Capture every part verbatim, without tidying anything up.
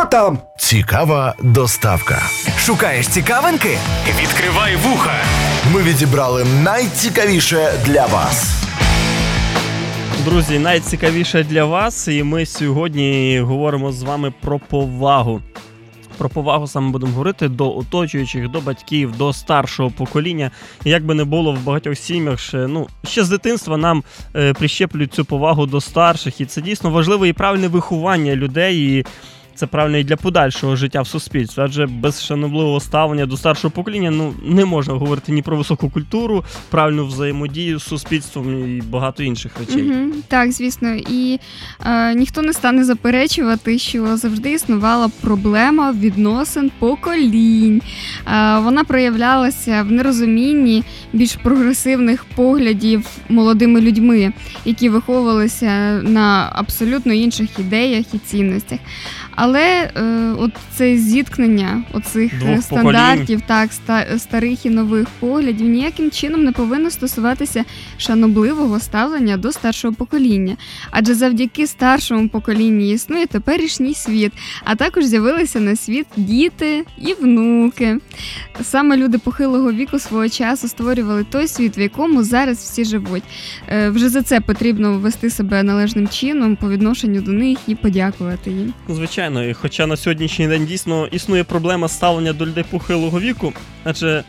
там? Цікава доставка. Шукаєш цікавинки? Відкривай вуха. Ми відібрали найцікавіше для вас. Друзі, найцікавіше для вас, і ми сьогодні говоримо з вами про повагу. Про повагу саме будемо говорити до оточуючих, до батьків, до старшого покоління. І як би не було, в багатьох сім'ях ще, ну, ще з дитинства нам е, прищеплюють цю повагу до старших. І це дійсно важливе і правильне виховання людей, і це правильно і для подальшого життя в суспільстві. Адже без шанобливого ставлення до старшого покоління ну, не можна говорити ні про високу культуру, правильну взаємодію з суспільством і багато інших речей. Угу, так, звісно. І е, ніхто не стане заперечувати, що завжди існувала проблема відносин поколінь. Е, вона проявлялася в нерозумінні більш прогресивних поглядів молодими людьми, які виховувалися на абсолютно інших ідеях і цінностях. Але е, от це зіткнення оцих Двох стандартів, так, ста, старих і нових поглядів ніяким чином не повинно стосуватися шанобливого ставлення до старшого покоління. Адже завдяки старшому поколінню існує теперішній світ, а також з'явилися на світ діти і внуки. Саме люди похилого віку свого часу створювали той світ, в якому зараз всі живуть. Е, вже за це потрібно вести себе належним чином по відношенню до них і подякувати їм. Звичайно. І хоча на сьогоднішній день дійсно існує проблема ставлення до людей похилого віку, адже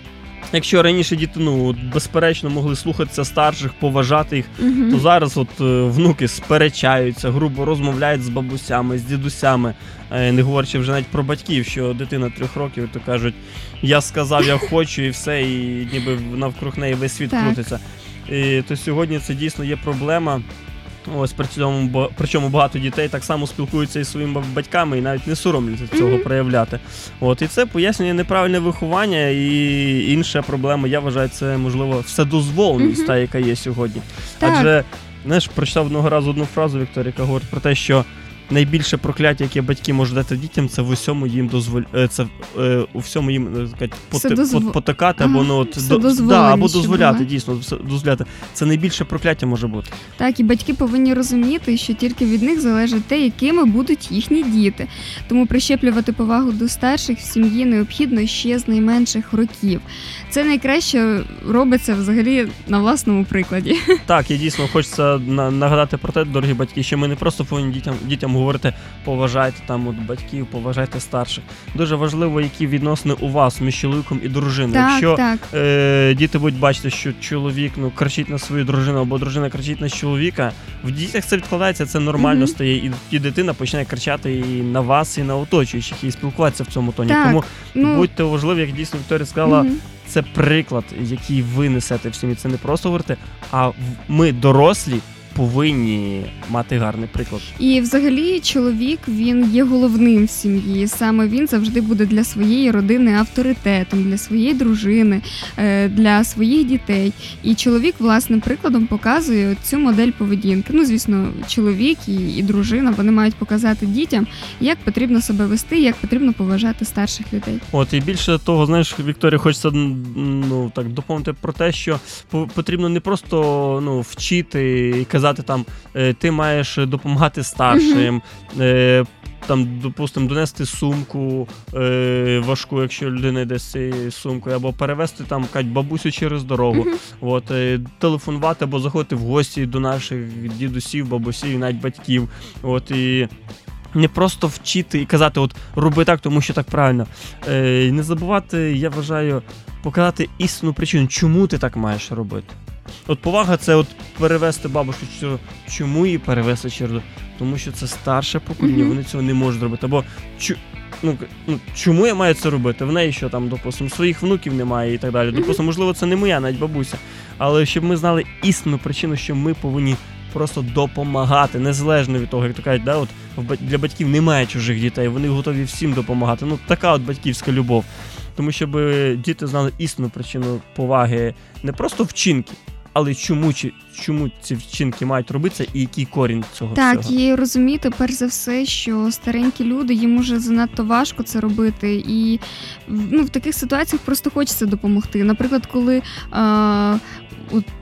якщо раніше діти, ну, безперечно, могли слухатися старших, поважати їх, угу. то зараз от внуки сперечаються, грубо розмовляють з бабусями, з дідусями, не говорячи вже навіть про батьків, що дитина трьох років, то кажуть, я сказав, я хочу, і все, і ніби навкруг неї весь світ так. крутиться. І то сьогодні це дійсно є проблема. Ось при цьому, причому багато дітей так само спілкуються із своїми батьками і навіть не соромляться цього mm-hmm. проявляти. От, і це пояснює неправильне виховання і інша проблема, я вважаю, це, можливо, вседозволеність, mm-hmm. та, яка є сьогодні. Так. Адже, знаєш, прочитав одного разу одну фразу, Вікторія, яка говорить про те, що найбільше прокляття, яке батьки можуть дати дітям, це в усьому їм дозволь... це е, у всьому їм сказати, поти... дозв... потакати ага, або ну от до... да, або дозволяти, дійсно, дозволяти. Це найбільше прокляття може бути. Так, і батьки повинні розуміти, що тільки від них залежить те, якими будуть їхні діти. Тому прищеплювати повагу до старших в сім'ї необхідно ще з найменших років. Це найкраще робиться взагалі на власному прикладі. Так, і дійсно хочеться нагадати про те, дорогі батьки, що ми не просто повинні дітям дітям говорите, поважайте там от батьків, поважайте старших. Дуже важливо, які відносини у вас між чоловіком і дружиною. Так, Якщо так. Е, діти будуть бачити, що чоловік ну, кричить на свою дружину, або дружина кричить на чоловіка, в дітях це відкладається, це нормально mm-hmm. стає, і, і дитина починає кричати і на вас, і на оточуючих, і спілкуватися в цьому тоні. Так, Тому ну... будьте важливі, як дійсно Вікторія сказала, mm-hmm. це приклад, який ви несете в сім'ї. Це не просто говорити, а ми дорослі, повинні мати гарний приклад. І взагалі чоловік, він є головним в сім'ї. Саме він завжди буде для своєї родини авторитетом, для своєї дружини, для своїх дітей. І чоловік власним прикладом показує цю модель поведінки. Ну, звісно, чоловік і, і дружина, вони мають показати дітям, як потрібно себе вести, як потрібно поважати старших людей. От, і більше того, знаєш, Вікторія, хочеться ну, так, доповнити про те, що потрібно не просто ну, вчити і казати, там, ти маєш допомагати старшим, uh-huh. там, допустимо, донести сумку е, важку, якщо людина йде з цією сумкою, або перевезти там, кажуть, бабусю через дорогу, uh-huh. от, е, телефонувати або заходити в гості до наших дідусів, бабусів, навіть батьків. От, і не просто вчити і казати, от, роби так, тому що так правильно. Е, не забувати, я вважаю, показати істинну причину, чому ти так маєш робити. От повага – це от перевести бабушку, чому її перевести через дорогу? Тому що це старше покоління, mm-hmm. вони цього не можуть робити. Або чу, ну, ну, чому я маю це робити? В неї що там, допустимо, своїх внуків немає і так далі. Допустимо, можливо, це не моя навіть бабуся. Але щоб ми знали істинну причину, що ми повинні просто допомагати, незалежно від того, як то кажуть, да, от для батьків немає чужих дітей, вони готові всім допомагати. Ну, така от батьківська любов. Тому щоб діти знали істинну причину поваги, не просто вчинки, але чому, чому ці вчинки мають робитися і який корінь цього так, всього? Так, і розуміти, перш за все, що старенькі люди, їм уже занадто важко це робити. І ну, в таких ситуаціях просто хочеться допомогти. Наприклад, коли а, от,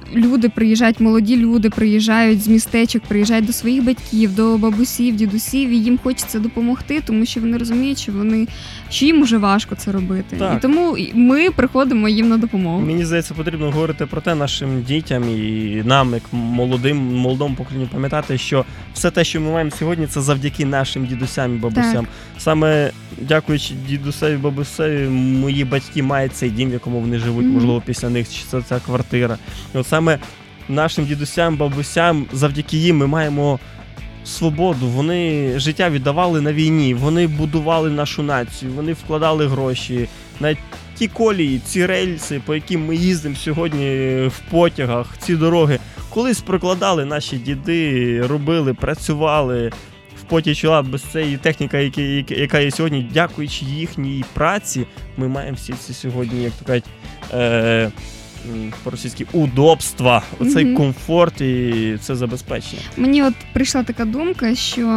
люди приїжджають, молоді люди приїжджають з містечок, приїжджають до своїх батьків, до бабусів, дідусів, і їм хочеться допомогти, тому що вони розуміють, що вони, що їм уже важко це робити. Так. І тому ми приходимо їм на допомогу. Мені здається, потрібно говорити про те нашим дітям і нам, як молодим, молодому поколінню, пам'ятати, що все те, що ми маємо сьогодні, це завдяки нашим дідусям і бабусям. Так. Саме дякуючи дідусеві, бабусеві, мої батьки мають цей дім, в якому вони живуть, Мгм. можливо, після них, чи це ця квартира. І от саме нашим дідусям, бабусям, завдяки їм ми маємо свободу. Вони життя віддавали на війні, вони будували нашу націю, вони вкладали гроші. Навіть ті колії, ці рельси, по яким ми їздимо сьогодні в потягах, ці дороги, колись прокладали наші діди, робили, працювали в поті чола. Без цієї техніки, яка, яка є сьогодні, дякуючи їхній праці, ми маємо всі ці сьогодні, як то кажуть, е- по-російськи удобства, оцей Мгм. комфорт і це забезпечення. Мені от прийшла така думка, що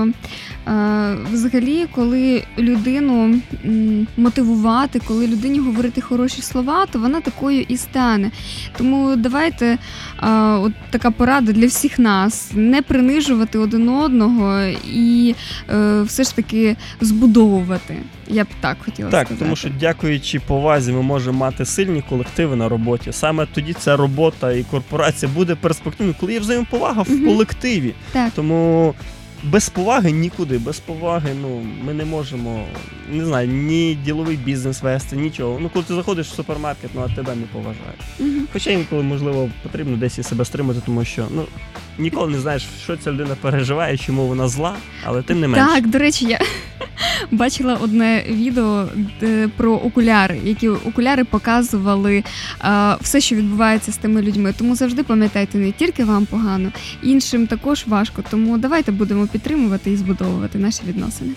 е, взагалі, коли людину м, мотивувати, коли людині говорити хороші слова, то вона такою і стане. Тому давайте е, от така порада для всіх нас: не принижувати один одного і е, все ж таки збудовувати. Я б так хотіла Так, сказати. тому що дякуючи повазі ми можемо мати сильні колективи на роботі. Саме тоді ця робота і корпорація буде перспективною, коли є взаємоповага в Мгм. колективі. Так. Тому без поваги нікуди, без поваги, ну, ми не можемо, не знаю, ні діловий бізнес вести, нічого. Ну, коли ти заходиш в супермаркет, ну, а тебе не поважають. Мгм. Хоча інколи, можливо, потрібно десь і себе стримати, тому що, ну, ніколи не знаєш, що ця людина переживає, чому вона зла, але тим не менше. Так, до речі, я бачила одне відео де, про окуляри, які окуляри показували а, все, що відбувається з тими людьми. Тому завжди пам'ятайте, не тільки вам погано, іншим також важко. Тому давайте будемо підтримувати і збудовувати наші відносини.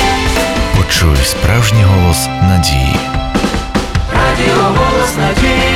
Почуй справжній голос надії. Радіо голос надії.